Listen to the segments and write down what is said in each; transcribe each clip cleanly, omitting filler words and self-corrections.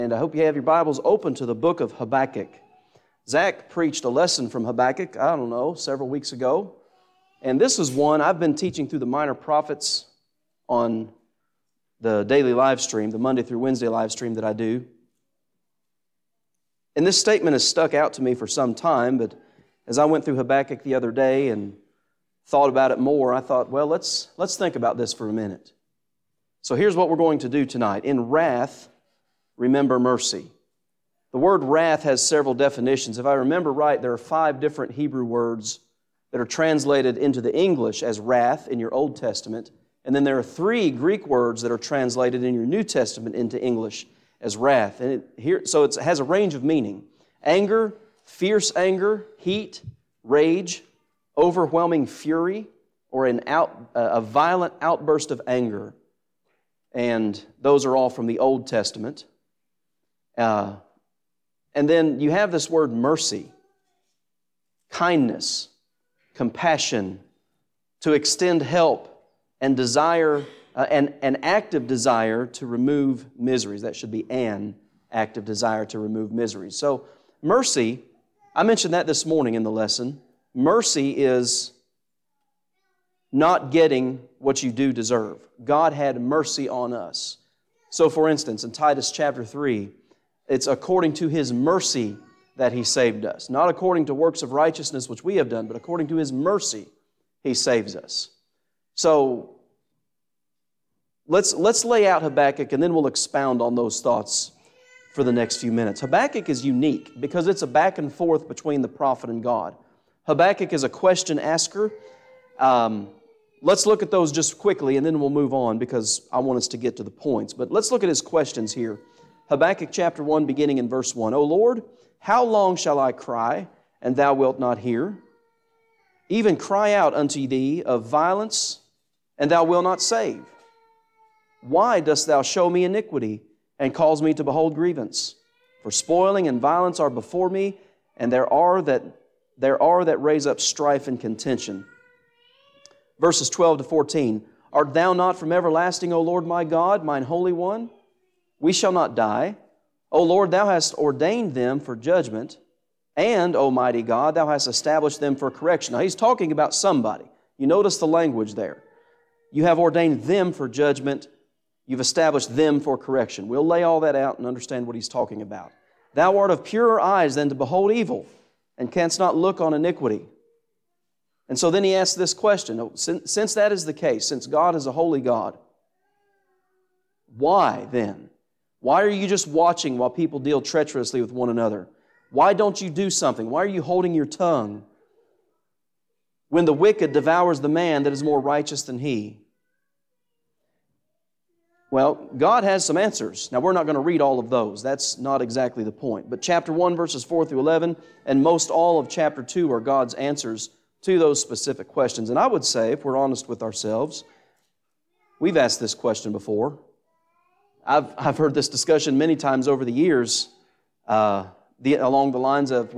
And I hope you have your Bibles open to the book of Habakkuk. Zach preached a lesson from Habakkuk, several weeks ago. And this is one I've been teaching through the Minor Prophets on the daily live stream, the Monday through Wednesday live stream that I do. And this statement has stuck out to me for some time, but as I went through Habakkuk the other day and thought about it more, I thought, well, let's think about this for a minute. So here's what we're going to do tonight. In wrath, remember mercy. The word wrath has several definitions. If I remember right, there are 5 different Hebrew words that are translated into the English as wrath in your Old Testament. And then there are 3 Greek words that are translated in your New Testament into English as wrath. And it has a range of meaning. Anger, fierce anger, heat, rage, overwhelming fury, or a violent outburst of anger. And those are all from the Old Testament. And then you have this word mercy, kindness, compassion, to extend help and desire, an active desire to remove miseries. That should be an active desire to remove miseries. So mercy, I mentioned that this morning in the lesson. Mercy is not getting what you do deserve. God had mercy on us. So for instance, in Titus chapter 3, it's according to His mercy that He saved us. Not according to works of righteousness which we have done, but according to His mercy He saves us. So let's lay out Habakkuk and then we'll expound on those thoughts for the next few minutes. Habakkuk is unique because it's a back and forth between the prophet and God. Habakkuk is a question asker. Let's look at those just quickly and then we'll move on because I want us to get to the points. But let's look at his questions here. Habakkuk chapter 1 beginning in verse 1. O Lord, how long shall I cry, and Thou wilt not hear? Even cry out unto Thee of violence, and Thou wilt not save. Why dost Thou show me iniquity, and cause me to behold grievance? For spoiling and violence are before me, and there are that raise up strife and contention. Verses 12 to 14. Art Thou not from everlasting, O Lord my God, mine Holy One? We shall not die. O Lord, Thou hast ordained them for judgment, and, O mighty God, Thou hast established them for correction. Now, he's talking about somebody. You notice the language there. You have ordained them for judgment. You've established them for correction. We'll lay all that out and understand what he's talking about. Thou art of purer eyes than to behold evil, and canst not look on iniquity. And so then he asks this question. Since that is the case, since God is a holy God, why then? Why are you just watching while people deal treacherously with one another? Why don't you do something? Why are you holding your tongue when the wicked devours the man that is more righteous than he? Well, God has some answers. Now, we're not going to read all of those. That's not exactly the point. But chapter 1, verses 4 through 11, and most all of chapter 2 are God's answers to those specific questions. And I would say, if we're honest with ourselves, we've asked this question before. I've heard this discussion many times over the years along the lines of,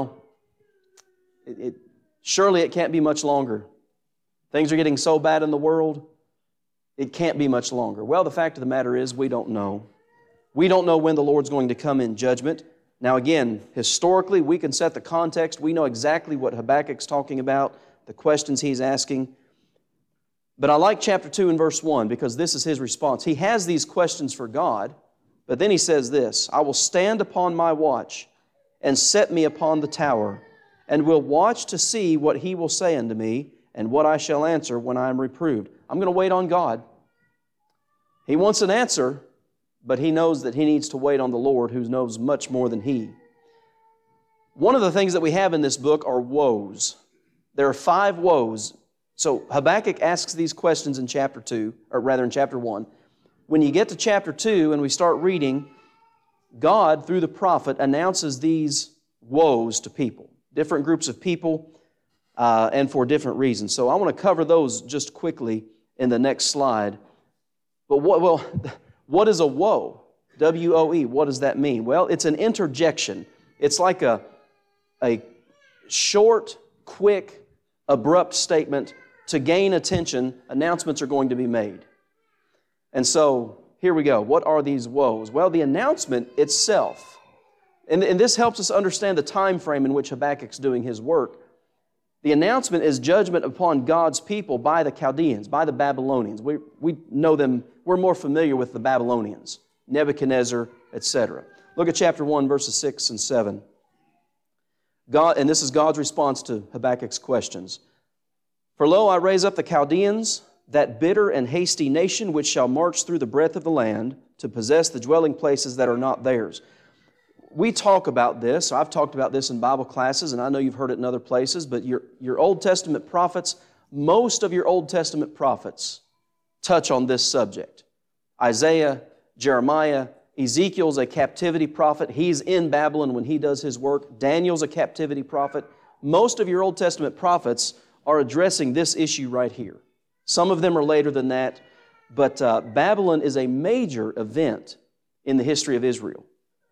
surely it can't be much longer. Things are getting so bad in the world, it can't be much longer. Well, the fact of the matter is we don't know. We don't know when the Lord's going to come in judgment. Now again, historically, we can set the context. We know exactly what Habakkuk's talking about, the questions he's asking. But I like chapter 2 and verse 1 because this is his response. He has these questions for God, but then he says this, I will stand upon my watch and set me upon the tower, and will watch to see what He will say unto me, and what I shall answer when I am reproved. I'm going to wait on God. He wants an answer, but he knows that he needs to wait on the Lord who knows much more than he. One of the things that we have in this book are woes. There are 5 woes. So Habakkuk asks these questions in chapter 2, or rather in chapter 1. When you get to chapter 2 and we start reading, God, through the prophet, announces these woes to people, different groups of people, and for different reasons. So I want to cover those just quickly in the next slide. But what is a woe? W-O-E, what does that mean? Well, it's an interjection. It's like a short, quick, abrupt statement. To gain attention, announcements are going to be made. And so here we go. What are these woes? Well, the announcement itself, and this helps us understand the time frame in which Habakkuk's doing his work. The announcement is judgment upon God's people by the Chaldeans, by the Babylonians. We know them, we're more familiar with the Babylonians, Nebuchadnezzar, etc. Look at chapter 1, verses 6 and 7. God, and this is God's response to Habakkuk's questions. For lo, I raise up the Chaldeans, that bitter and hasty nation which shall march through the breadth of the land to possess the dwelling places that are not theirs. We talk about this. I've talked about this in Bible classes, and I know you've heard it in other places, but your Old Testament prophets, most of your Old Testament prophets touch on this subject. Isaiah, Jeremiah, Ezekiel's a captivity prophet. He's in Babylon when he does his work. Daniel's a captivity prophet. Most of your Old Testament prophets are addressing this issue right here. Some of them are later than that, but Babylon is a major event in the history of Israel.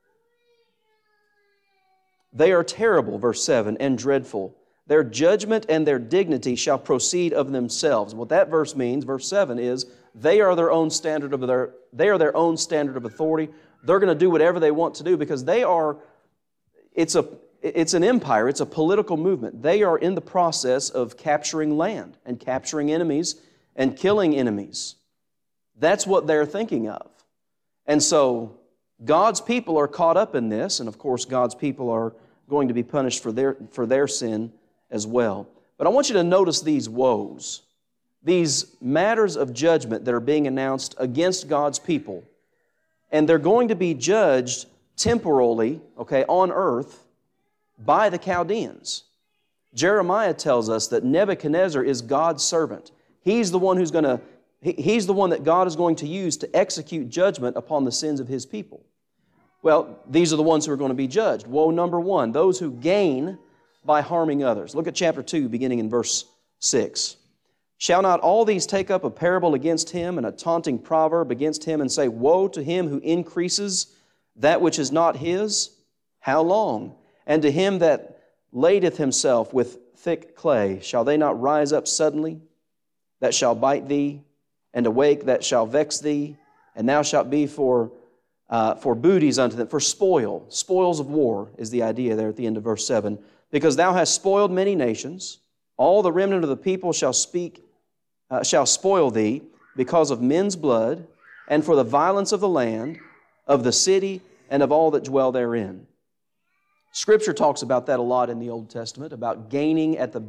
They are terrible, verse 7, and dreadful. Their judgment and their dignity shall proceed of themselves. What that verse means, verse 7, is they are their own standard of authority. They're going to do whatever they want to do because it's an empire, it's a political movement. They are in the process of capturing land and capturing enemies and killing enemies. That's what they're thinking of. And so God's people are caught up in this, and of course God's people are going to be punished for their sin as well. But I want you to notice these woes, these matters of judgment that are being announced against God's people. And they're going to be judged temporally, on earth, by the Chaldeans. Jeremiah tells us that Nebuchadnezzar is God's servant. He's the one He's the one that God is going to use to execute judgment upon the sins of His people. Well, these are the ones who are going to be judged. Woe number 1, those who gain by harming others. Look at chapter 2, beginning in verse 6. Shall not all these take up a parable against him and a taunting proverb against him and say, Woe to him who increases that which is not his? How long? And to him that ladeth himself with thick clay, shall they not rise up suddenly, that shall bite thee, and awake that shall vex thee, and thou shalt be for booties unto them, for spoil. Spoils of war is the idea there at the end of verse 7. Because thou hast spoiled many nations, all the remnant of the people shall spoil thee because of men's blood, and for the violence of the land, of the city, and of all that dwell therein. Scripture talks about that a lot in the Old Testament, about gaining at the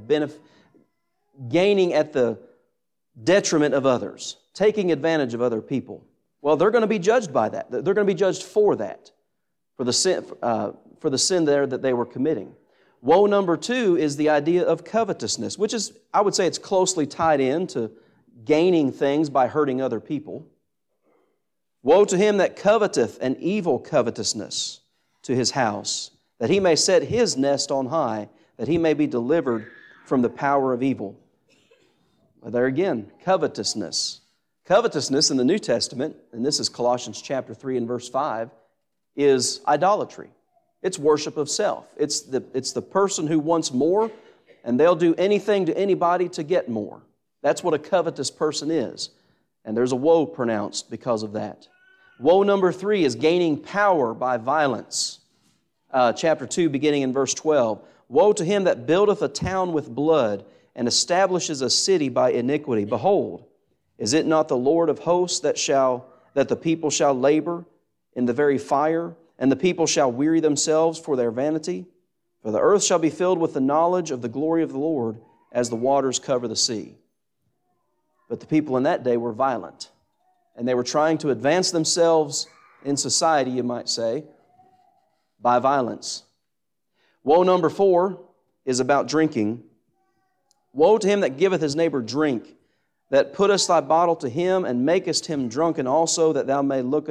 detriment of others, taking advantage of other people. Well, they're going to be judged by that. They're going to be judged for that, for the sin there that they were committing. Woe number 2 is the idea of covetousness, which is, I would say it's closely tied in to gaining things by hurting other people. Woe to him that coveteth an evil covetousness to his house, that he may set his nest on high, that he may be delivered from the power of evil. Well, there again, covetousness. Covetousness in the New Testament, and this is Colossians chapter 3 and verse 5, is idolatry. It's worship of self. It's the person who wants more, and they'll do anything to anybody to get more. That's what a covetous person is. And there's a woe pronounced because of that. Woe number 3 is gaining power by violence. Chapter 2, beginning in verse 12. Woe to him that buildeth a town with blood, and establishes a city by iniquity. Behold, is it not the Lord of hosts that the people shall labor in the very fire, and the people shall weary themselves for their vanity? For the earth shall be filled with the knowledge of the glory of the Lord, as the waters cover the sea. But the people in that day were violent, and they were trying to advance themselves in society, you might say, by violence. Woe number 4 is about drinking. Woe to him that giveth his neighbor drink, that puttest thy bottle to him, and makest him drunken also, that thou may look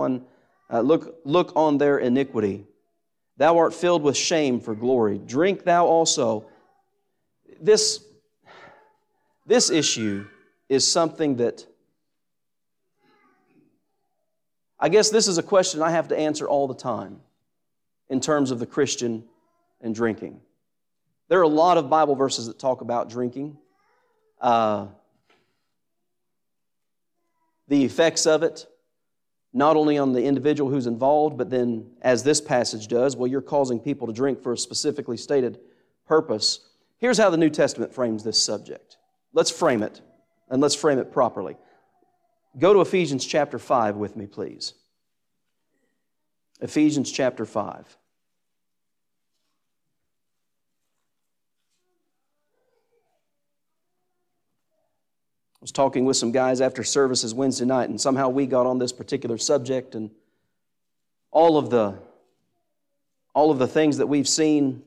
on their iniquity. Thou art filled with shame for glory. Drink thou also. This issue is something that, I guess this is a question I have to answer all the time in terms of the Christian and drinking. There are a lot of Bible verses that talk about drinking, the effects of it, not only on the individual who's involved, but then, as this passage does, well, you're causing people to drink for a specifically stated purpose. Here's how the New Testament frames this subject. Let's frame it, and let's frame it properly. Go to Ephesians chapter 5 with me, please. Ephesians chapter 5. I was talking with some guys after services Wednesday night, and somehow we got on this particular subject, and all of the things that we've seen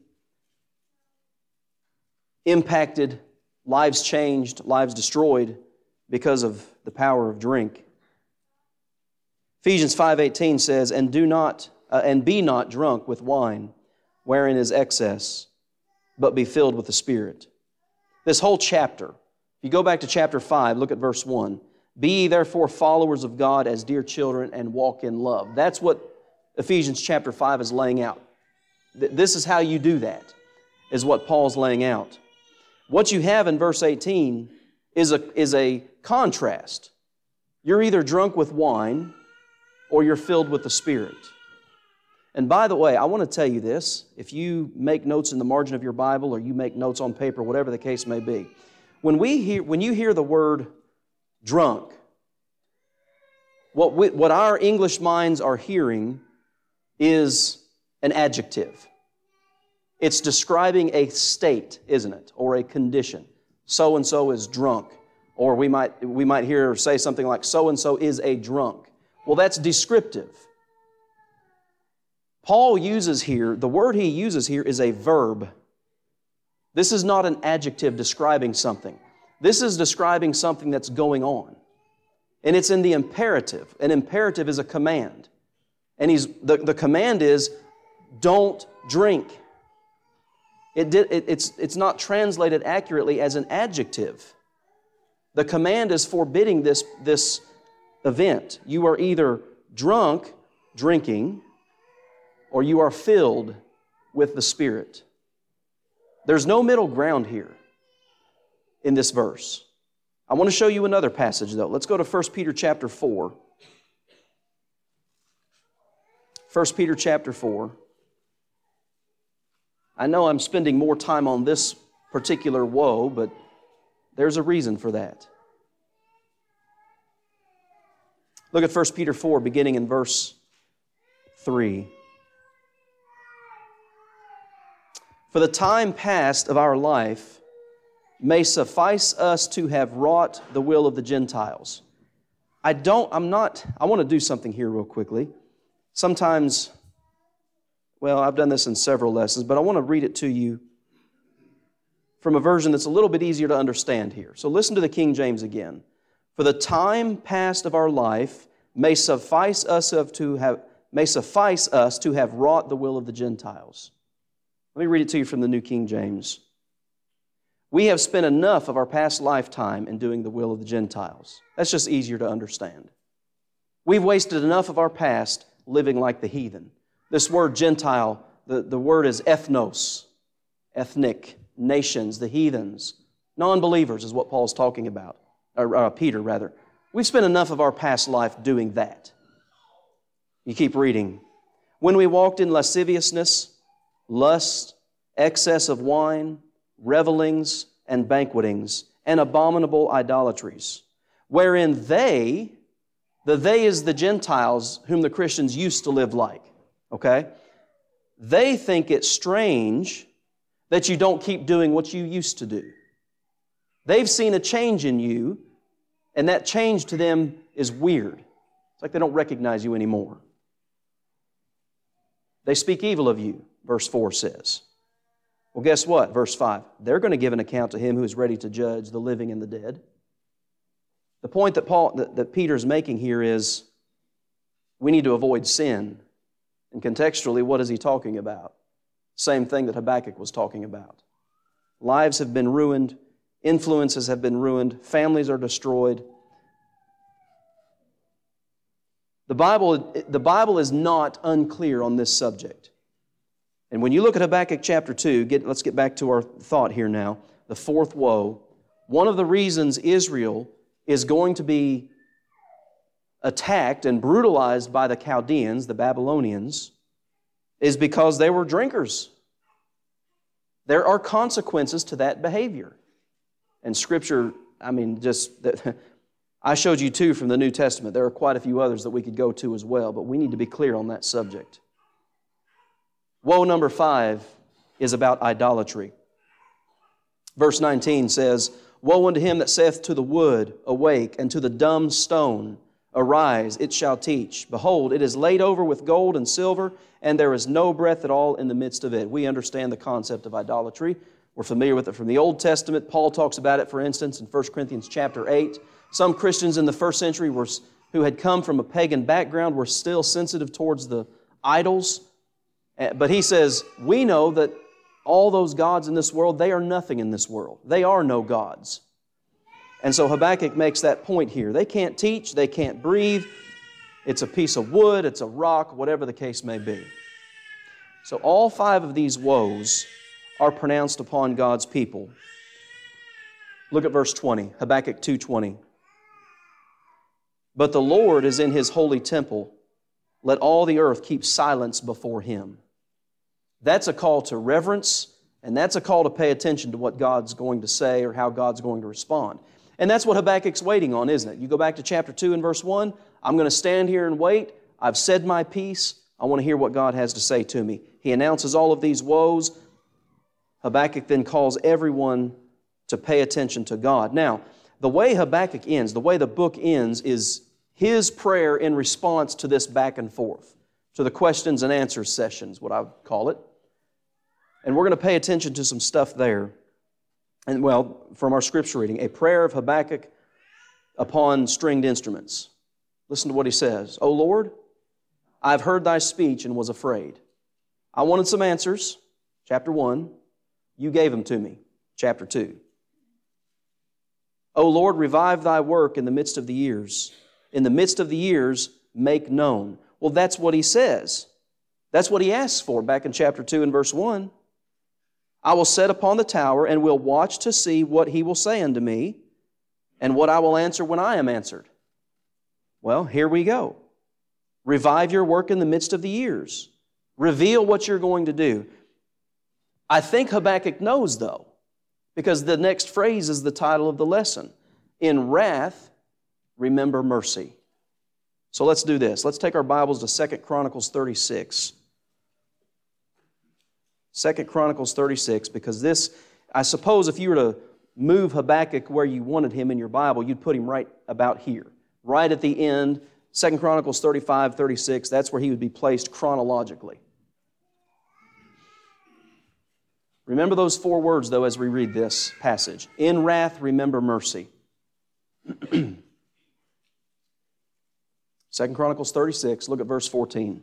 impacted, lives changed, lives destroyed because of the power of drink. Ephesians 5:18 says, "And be not drunk with wine, wherein is excess, but be filled with the Spirit." This whole chapter, if you go back to chapter 5, look at verse 1. "Be ye therefore followers of God as dear children, and walk in love." That's what Ephesians chapter 5 is laying out. This is how you do that, is what Paul's laying out. What you have in verse 18 is a contrast. You're either drunk with wine or you're filled with the Spirit. And by the way, I want to tell you this. If you make notes in the margin of your Bible or you make notes on paper, whatever the case may be, when you hear the word drunk, what our English minds are hearing is an adjective. It's describing a state, isn't it? Or a condition. So-and-so is drunk. Or we might hear or say something like, so-and-so is a drunk. Well, that's descriptive. Paul uses here, the word he uses here is a verb. This is not an adjective describing something. This is describing something that's going on. And it's in the imperative. An imperative is a command. And the command is, don't drink. It's not translated accurately as an adjective. The command is forbidding this event. You are either drunk, drinking, or you are filled with the Spirit. There's no middle ground here in this verse. I want to show you another passage, though. Let's go to 1 Peter chapter 4. 1 Peter chapter 4. I know I'm spending more time on this particular woe, but there's a reason for that. Look at 1 Peter 4, beginning in verse 3. "For the time past of our life may suffice us to have wrought the will of the Gentiles." I want to do something here real quickly. Sometimes, well, I've done this in several lessons, but I want to read it to you from a version that's a little bit easier to understand here. So listen to the King James again. "For the time past of our life may suffice us to have wrought the will of the Gentiles." Let me read it to you from the New King James. "We have spent enough of our past lifetime in doing the will of the Gentiles." That's just easier to understand. We've wasted enough of our past living like the heathen. This word Gentile, the word is ethnos, ethnic, nations, the heathens. Non-believers is what Paul's talking about, or Peter rather. We've spent enough of our past life doing that. You keep reading. "When we walked in lasciviousness, lust, excess of wine, revelings, and banquetings, and abominable idolatries, wherein the they is the Gentiles whom the Christians used to live like. Okay? They think it's strange that you don't keep doing what you used to do. They've seen a change in you, and that change to them is weird. It's like they don't recognize you anymore. They speak evil of you, verse 4 says. Well, guess what? Verse 5. They're going to give an account to Him who is ready to judge the living and the dead. The point that Peter's making here is we need to avoid sin. And contextually, what is he talking about? Same thing that Habakkuk was talking about. Lives have been ruined. Influences have been ruined. Families are destroyed. The Bible is not unclear on this subject. And when you look at Habakkuk chapter 2, let's get back to our thought here now, the fourth woe. One of the reasons Israel is going to be attacked and brutalized by the Chaldeans, the Babylonians, is because they were drinkers. There are consequences to that behavior. And Scripture, I showed you two from the New Testament. There are quite a few others that we could go to as well, but we need to be clear on that subject. Woe number 5 is about idolatry. Verse 19 says, Woe unto him that saith to the wood, Awake, and to the dumb stone, Arise, it shall teach. Behold, it is laid over with gold and silver, and there is no breath at all in the midst of it. We understand the concept of idolatry. We're familiar with it from the Old Testament. Paul talks about it, for instance, in 1 Corinthians chapter 8. Some Christians in the first century who had come from a pagan background were still sensitive towards the idols. But he says, we know that all those gods in this world, they are nothing in this world. They are no gods. And so Habakkuk makes that point here. They can't teach, they can't breathe. It's a piece of wood, it's a rock, whatever the case may be. So all 5 of these woes are pronounced upon God's people. Look at verse 20, Habakkuk 2:20. But the Lord is in His holy temple. Let all the earth keep silence before Him. That's a call to reverence, and that's a call to pay attention to what God's going to say or how God's going to respond. And that's what Habakkuk's waiting on, isn't it? You go back to chapter 2 and verse 1, I'm going to stand here and wait. I've said my piece. I want to hear what God has to say to me. He announces all of these woes. Habakkuk then calls everyone to pay attention to God. Now, the way Habakkuk ends, the way the book ends, is his prayer in response to this back and forth, to the questions and answers sessions, what I would call it. And we're going to pay attention to some stuff there. And from our scripture reading, a prayer of Habakkuk upon stringed instruments. Listen to what he says. O Lord, I've heard thy speech and was afraid. I wanted some answers, chapter 1. You gave them to me, chapter 2. O Lord, revive thy work in the midst of the years. In the midst of the years, make known. Well, that's what he says. That's what he asks for back in chapter 2 and verse 1. I will set upon the tower and will watch to see what he will say unto me and what I will answer when I am answered. Well, here we go. Revive your work in the midst of the years. Reveal what you're going to do. I think Habakkuk knows, though, because the next phrase is the title of the lesson. In wrath, remember mercy. So let's do this. Let's take our Bibles to 2 Chronicles 36. 2 Chronicles 36, because this, I suppose if you were to move Habakkuk where you wanted him in your Bible, you'd put him right about here. Right at the end, 2 Chronicles 35, 36, that's where he would be placed chronologically. Remember those 4 words, though, as we read this passage. In wrath, remember mercy. 2 Chronicles 36, look at verse 14.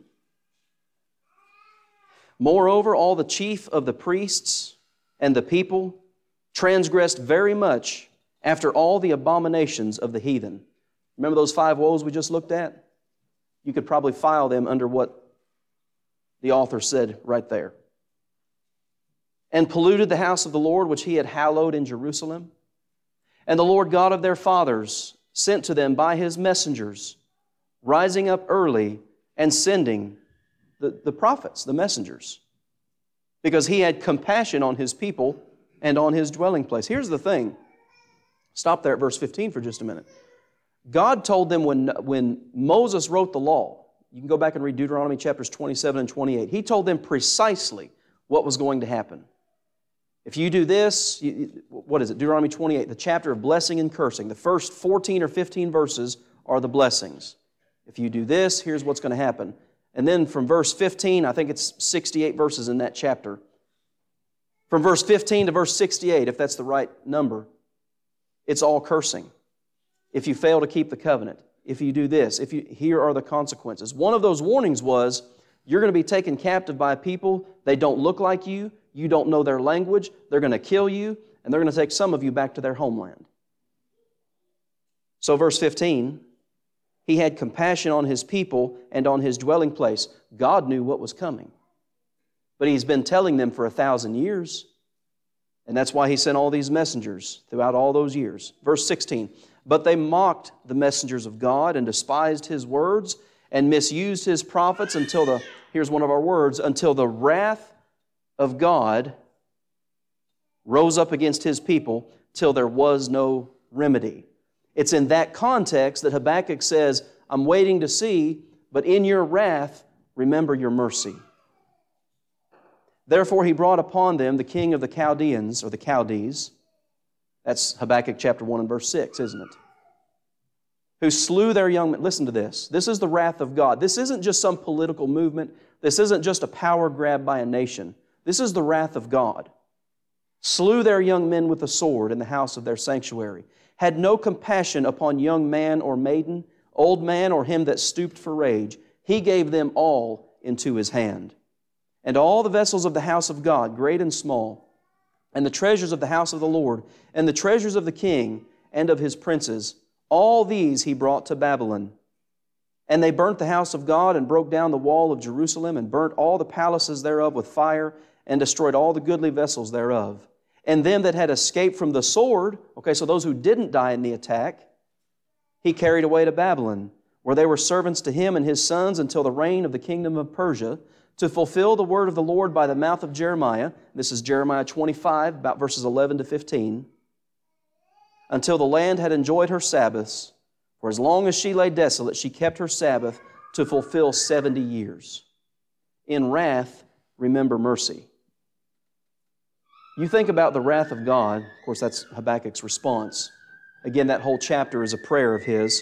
Moreover, all the chief of the priests and the people transgressed very much after all the abominations of the heathen. Remember those 5 woes we just looked at? You could probably file them under what the author said right there. And polluted the house of the Lord, which He had hallowed in Jerusalem. And the Lord God of their fathers sent to them by His messengers, rising up early and sending the prophets, the messengers, because He had compassion on His people and on His dwelling place. Here's the thing. Stop there at verse 15 for just a minute. God told them when Moses wrote the law, you can go back and read Deuteronomy chapters 27 and 28, He told them precisely what was going to happen. If you do this, what is it? Deuteronomy 28, the chapter of blessing and cursing. The first 14 or 15 verses are the blessings. If you do this, here's what's going to happen. And then from verse 15, I think it's 68 verses in that chapter. From verse 15 to verse 68, if that's the right number, it's all cursing. If you fail to keep the covenant, if you do this, here are the consequences. One of those warnings was, you're going to be taken captive by people, they don't look like you don't know their language, they're going to kill you, and they're going to take some of you back to their homeland. So verse 15, He had compassion on His people and on His dwelling place. God knew what was coming. But He's been telling them for 1,000 years. And that's why He sent all these messengers throughout all those years. Verse 16, But they mocked the messengers of God and despised His words and misused His prophets until here's one of our words, until the wrath of God rose up against His people till there was no remedy. It's in that context that Habakkuk says, I'm waiting to see, but in your wrath, remember your mercy. Therefore he brought upon them the king of the Chaldeans, or the Chaldees. That's Habakkuk chapter 1 and verse 6, isn't it? Who slew their young men. Listen to this. This is the wrath of God. This isn't just some political movement. This isn't just a power grab by a nation. This is the wrath of God. Slew their young men with the sword in the house of their sanctuary. Had no compassion upon young man or maiden, old man or him that stooped for rage. He gave them all into His hand. And all the vessels of the house of God, great and small, and the treasures of the house of the Lord, and the treasures of the king and of his princes, all these He brought to Babylon. And they burnt the house of God, and broke down the wall of Jerusalem, and burnt all the palaces thereof with fire, and destroyed all the goodly vessels thereof. And them that had escaped from the sword, okay, so those who didn't die in the attack, He carried away to Babylon, where they were servants to him and his sons until the reign of the kingdom of Persia, to fulfill the word of the Lord by the mouth of Jeremiah. This is Jeremiah 25, about verses 11 to 15. Until the land had enjoyed her Sabbaths, for as long as she lay desolate, she kept her Sabbath to fulfill 70 years. In wrath, remember mercy. You think about the wrath of God. Of course, that's Habakkuk's response. Again, that whole chapter is a prayer of his.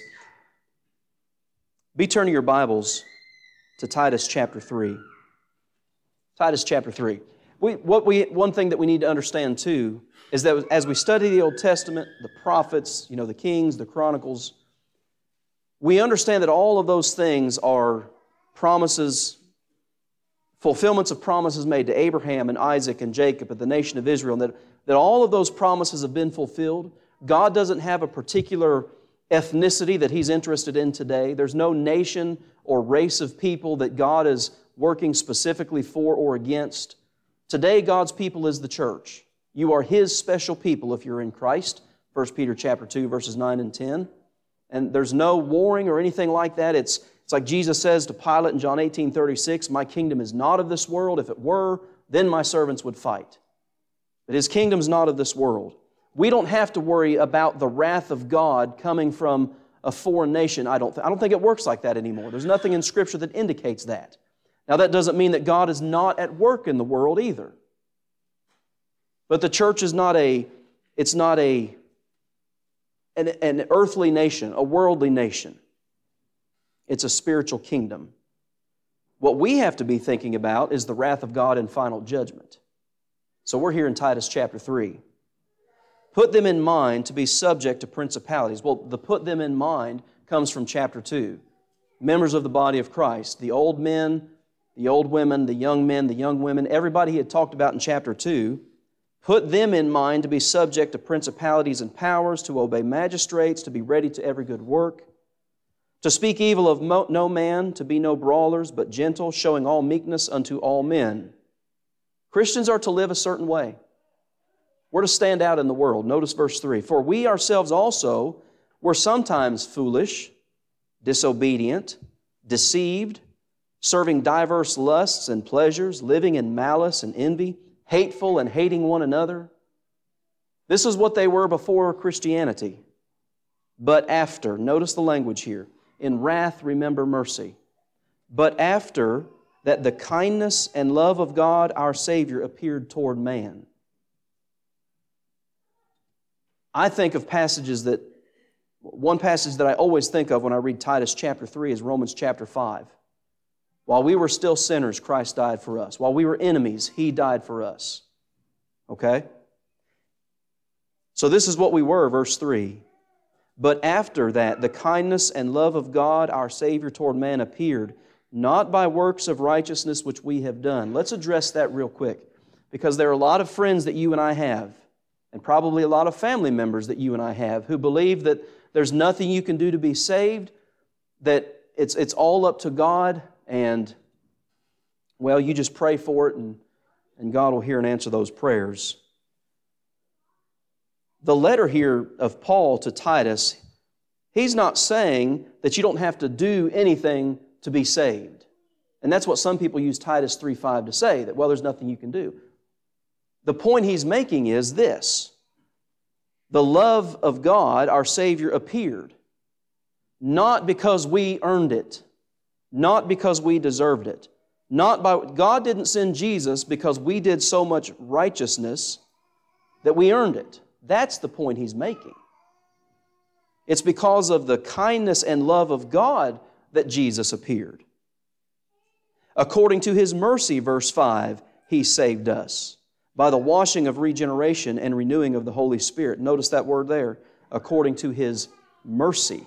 Be turning your Bibles to Titus chapter 3. Titus chapter 3. One thing that we need to understand too is that as we study the Old Testament, the prophets, the Kings, the Chronicles, we understand that all of those things are promises, fulfillments of promises made to Abraham and Isaac and Jacob and the nation of Israel, and that all of those promises have been fulfilled. God doesn't have a particular ethnicity that He's interested in today. There's no nation or race of people that God is working specifically for or against. Today, God's people is the church. You are His special people if you're in Christ. 1 Peter chapter 2, verses 9 and 10. And there's no warring or anything like that. It's like Jesus says to Pilate in John 18:36, my kingdom is not of this world. If it were, then my servants would fight. But His kingdom's not of this world. We don't have to worry about the wrath of God coming from a foreign nation. I don't think it works like that anymore. There's nothing in Scripture that indicates that. Now, that doesn't mean that God is not at work in the world either. But the church is not an earthly nation, a worldly nation. It's a spiritual kingdom. What we have to be thinking about is the wrath of God in final judgment. So we're here in Titus chapter 3. Put them in mind to be subject to principalities. Well, the put them in mind comes from chapter 2. Members of the body of Christ, the old men, the old women, the young men, the young women, everybody He had talked about in chapter 2, put them in mind to be subject to principalities and powers, to obey magistrates, to be ready to every good work, to speak evil of no man, to be no brawlers, but gentle, showing all meekness unto all men. Christians are to live a certain way. We're to stand out in the world. Notice verse 3. For we ourselves also were sometimes foolish, disobedient, deceived, serving diverse lusts and pleasures, living in malice and envy, hateful and hating one another. This is what they were before Christianity. But after, notice the language here, in wrath remember mercy. But after that the kindness and love of God our Savior appeared toward man. I think of one passage that I always think of when I read Titus chapter 3 is Romans chapter 5. While we were still sinners, Christ died for us. While we were enemies, He died for us. Okay? So this is what we were, verse 3. But after that, the kindness and love of God, our Savior toward man, appeared, not by works of righteousness which we have done. Let's address that real quick, because there are a lot of friends that you and I have, and probably a lot of family members that you and I have, who believe that there's nothing you can do to be saved, that it's all up to God, and, well, you just pray for it, and God will hear and answer those prayers. The letter here of Paul to Titus, He's not saying that you don't have to do anything to be saved. And that's what some people use Titus 3:5 to say, that, well, there's nothing you can do. The point he's making is this: the love of God, our Savior, appeared, not because we earned it, not because we deserved it. God didn't send Jesus because we did so much righteousness that we earned it. That's the point he's making. It's because of the kindness and love of God that Jesus appeared. According to His mercy, verse 5, He saved us by the washing of regeneration and renewing of the Holy Spirit. Notice that word there, according to His mercy.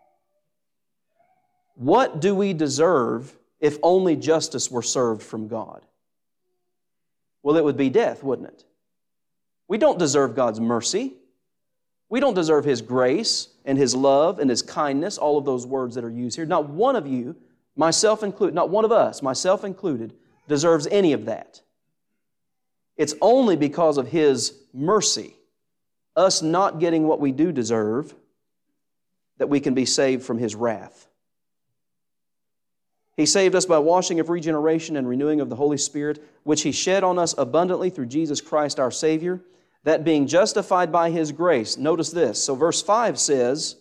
What do we deserve if only justice were served from God? Well, it would be death, wouldn't it? We don't deserve God's mercy. We don't deserve His grace and His love and His kindness, all of those words that are used here. Not one of you, myself included, not one of us, myself included, deserves any of that. It's only because of His mercy, us not getting what we do deserve, that we can be saved from His wrath. He saved us by washing of regeneration and renewing of the Holy Spirit, which He shed on us abundantly through Jesus Christ our Savior, that being justified by His grace. Notice this. So verse 5 says,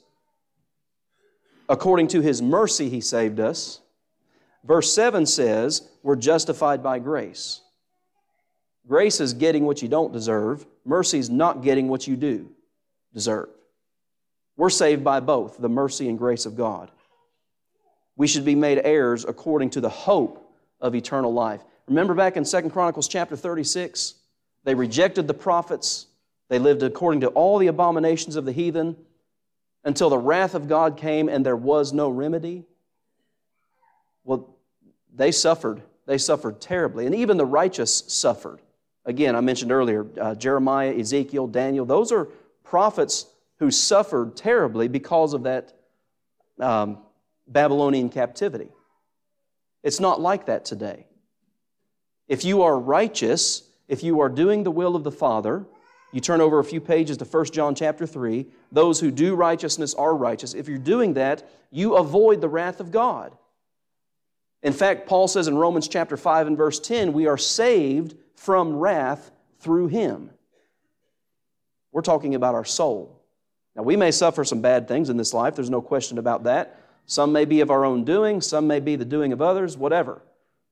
according to His mercy He saved us. Verse 7 says, we're justified by grace. Grace is getting what you don't deserve. Mercy is not getting what you do deserve. We're saved by both, the mercy and grace of God. We should be made heirs according to the hope of eternal life. Remember back in 2 Chronicles chapter 36? They rejected the prophets. They lived according to all the abominations of the heathen until the wrath of God came and there was no remedy. Well, they suffered. They suffered terribly. And even the righteous suffered. Again, I mentioned earlier, Jeremiah, Ezekiel, Daniel, those are prophets who suffered terribly because of that Babylonian captivity. It's not like that today. If you are righteous, if you are doing the will of the Father, you turn over a few pages to 1 John chapter 3, those who do righteousness are righteous. If you're doing that, you avoid the wrath of God. In fact, Paul says in Romans chapter 5 and verse 10, we are saved from wrath through Him. We're talking about our soul. Now, we may suffer some bad things in this life, there's no question about that. Some may be of our own doing, some may be the doing of others, whatever.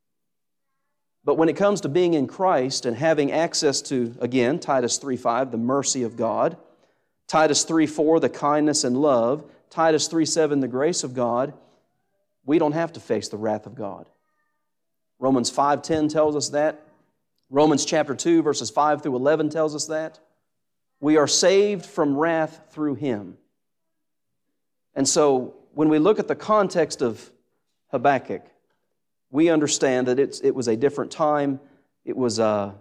But when it comes to being in Christ and having access to, again, Titus 3:5, the mercy of God, Titus 3:4, the kindness and love, Titus 3:7, the grace of God, we don't have to face the wrath of God. Romans 5:10 tells us that. Romans chapter 2, verses 5 through 11 tells us that. We are saved from wrath through Him. And so, when we look at the context of Habakkuk, we understand that it was a different time. Israel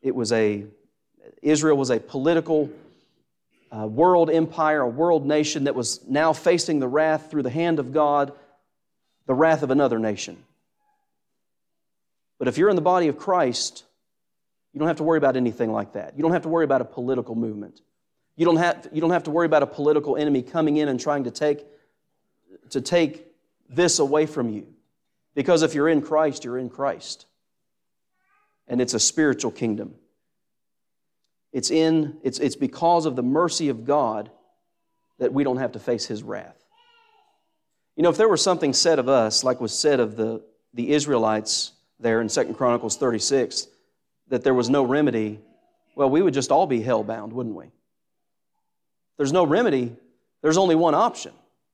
was a political world empire, a world nation that was now facing the wrath through the hand of God, the wrath of another nation. But if you're in the body of Christ, you don't have to worry about anything like that. You don't have to worry about a political movement. You don't have to worry about a political enemy coming in and trying to take this away from you. Because if you're in Christ, you're in Christ. And it's a spiritual kingdom. It's because of the mercy of God that we don't have to face His wrath. You know, if there was something said of us, like was said of the Israelites there in 2 Chronicles 36, that there was no remedy, well, we would just all be hell-bound, wouldn't we? If there's no remedy, there's only one option.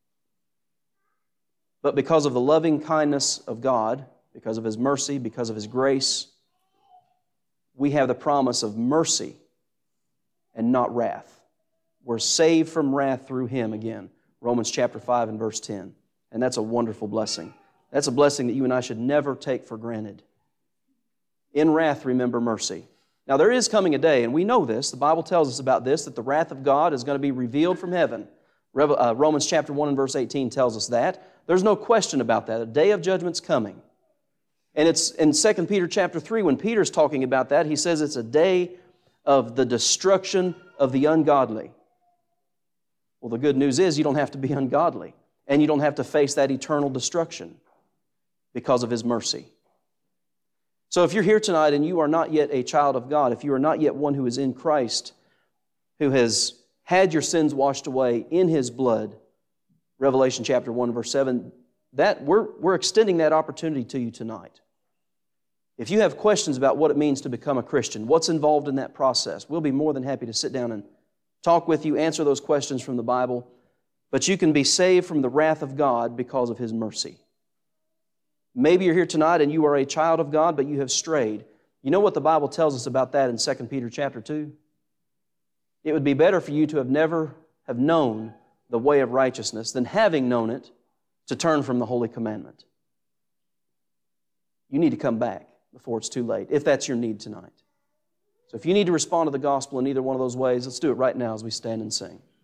But because of the loving kindness of God, because of His mercy, because of His grace, we have the promise of mercy and not wrath. We're saved from wrath through Him again. Romans chapter 5 and verse 10. And that's a wonderful blessing. That's a blessing that you and I should never take for granted. In wrath, remember mercy. Now there is coming a day, and we know this, the Bible tells us about this, that the wrath of God is going to be revealed from heaven. Romans chapter 1 and verse 18 tells us that. There's no question about that. A day of judgment's coming. And it's in 2 Peter chapter 3, when Peter's talking about that, he says it's a day of the destruction of the ungodly. Well, the good news is you don't have to be ungodly, and you don't have to face that eternal destruction because of His mercy. So if you're here tonight and you are not yet a child of God, if you are not yet one who is in Christ, who has had your sins washed away in His blood, Revelation chapter 1, verse 7, that we're extending that opportunity to you tonight. If you have questions about what it means to become a Christian, what's involved in that process, we'll be more than happy to sit down and talk with you, answer those questions from the Bible. But you can be saved from the wrath of God because of His mercy. Maybe you're here tonight and you are a child of God, but you have strayed. You know what the Bible tells us about that in 2 Peter chapter 2? It would be better for you to have never have known the way of righteousness than having known it to turn from the holy commandment. You need to come back before it's too late, if that's your need tonight. So if you need to respond to the gospel in either one of those ways, let's do it right now as we stand and sing.